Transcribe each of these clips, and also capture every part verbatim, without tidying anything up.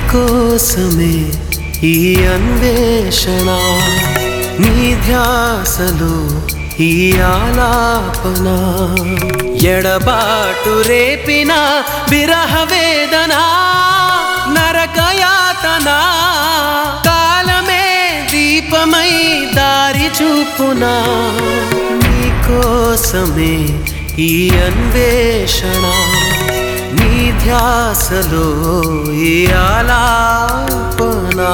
నీకోసమే ఈ అన్వేషణ, నీ ధ్యాసలో ఈ ఆలాపన, ఎడబాటు రేపిన విరహ వేదన, నరకయాతన, కాలమే దీపమై దారి చూపునా. నీకోసమే ఈ అన్వేషణ, నీ ధ్యాసలో ఈ ఆలాపన.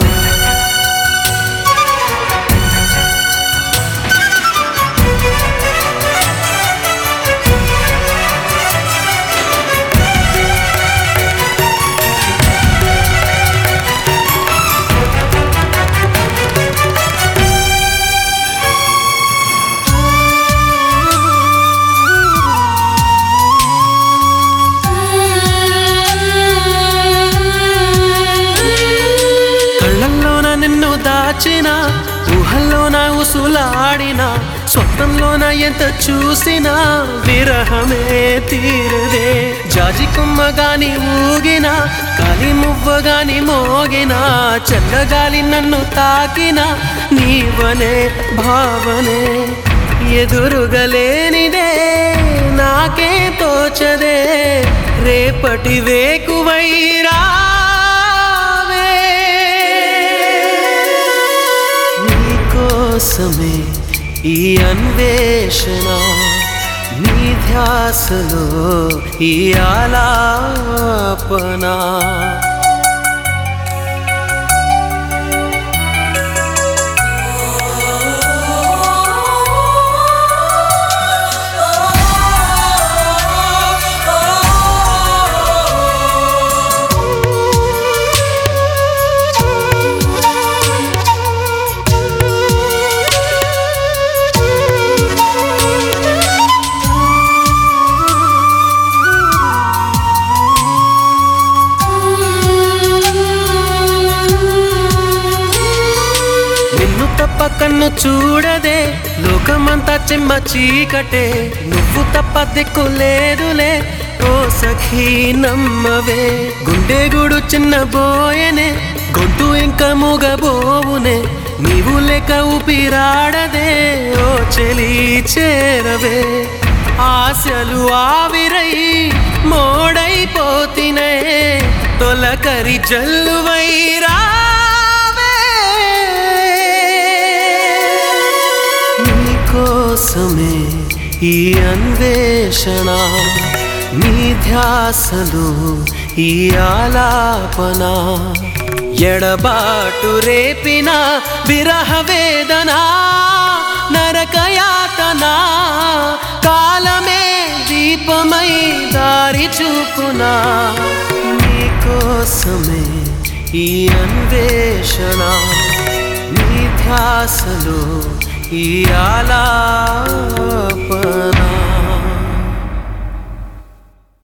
నిన్ను దాచిన ఊహల్లోన ఉసులాడిన, స్వప్నంలోన ఎంత చూసినా విరహమే తీరదే. జాజి కొమ్మగాని ఊగిన, కాలి మువ్వగాని మోగిన, చల్లగాలి నన్ను తాకిన నీవనే భావనే ఎదురుగలేనిదే. నాకే తోచదే రేపటి వేకువైరా. నీకోసమే ఈ అన్వేషణ, నీ ధ్యాసలో ఈ ఆలాపన. తప్ప కన్ను చూడదే లోకమంతా చెమ్మ చీకటే, నువ్వు తప్ప దిక్కు లేదులే ఓ సఖీ నమ్మవే. గుండె గుడు చిన్న బోయనే, గొంతు ఇంకా మూగబోవునే, నీవు లేక ఊపిరాడదే ఓ చెలి చేరవే. ఆశలు ఆవిరై మోడైపోతినే, తొలకరి జల్లువైరా. నీకోసమే ఈ అన్వేషణ, నీ ధ్యాసలో ఈ ఆలాపన, ఎడబాటు రేపిన విరహ వేదన, నరకయాతన, కాలమే దీపమై దారి చూపునా. నీకోసమే ఈ అన్వేషణ, నీ ధ్యాసలో ఈ ఆలాపన.